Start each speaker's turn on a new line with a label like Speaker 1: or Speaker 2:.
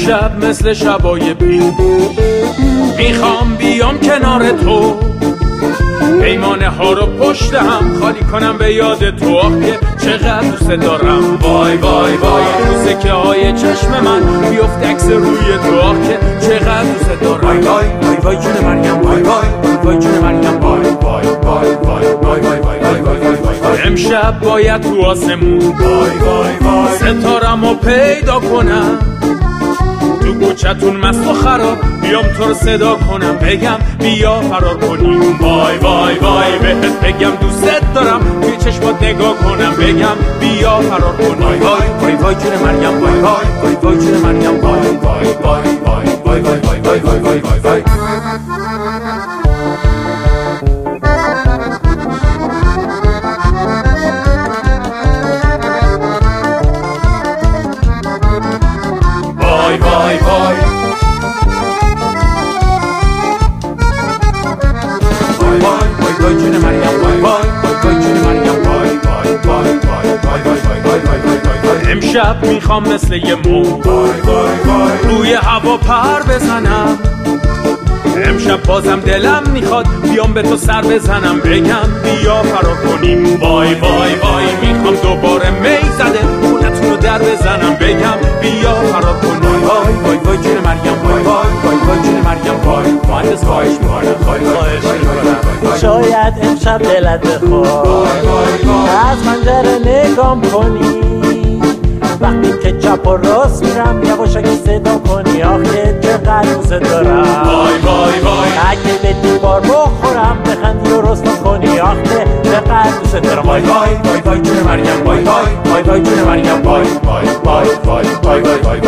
Speaker 1: امشب مثل شبای پیش میخوام بیام کنار تو، پیمانه ها رو پشت هم خالی کنم به یاد تو. آخه چقدر دوست دارم، وای وای وای روزه که های چشم من بیفت عکس روی تو. آخه چقدر دوست دارم، وای وای وای وای جون مریم، وای وای وای جون مریم، وای وای وای وای وای وای وای وای وای. امشب باید تو آسمون وای وای وای ستارمو پیدا کنم، تو کوچتون مست و خراب بیام تو رو صدا کنم، بگم بیا فرار کنیم. وای وای وای بهت بگم دوست دارم، توی چشمات نگاه کنم، بگم بیا فرار کنیم. وای وای وای وای جون مریم، وای وای وای وای جون مریم، وای وای وای وای وای وای وای وای وای وای وای. وای وای وای وای جون مریم، وای وای وای جون مریم، وای وای وای وای وای وای وای. امشب میخوام مثل یه موج روی هوا پر بزنم، امشب بازم دلم میخواد بیام به تو سر بزنم، بگم بیا فرار کنیم. وای وای وای میخوام دوباره می زده خونتون رو در بزنم، بگم بیا فرار کنیم. وای وای وای جون مریم، وای وای وای وای جون مریم، وای مهندس خواهش میکنم، خواهش میکنم.
Speaker 2: شاید امشب دلت بخواد از منظر نگام کنی، وقتی که چپ و راست میرم یواشکی صدا کنی. آخه چقدر دوست دارم،
Speaker 1: وای وای وای
Speaker 2: اگه به دیوار بخورم بخندی و رسوا کنی. آخه چقدر دوست دارم،
Speaker 1: وای وای وای وای جون مریم، وای وای وای وای جون مریم، وای وای وای وای وای وای.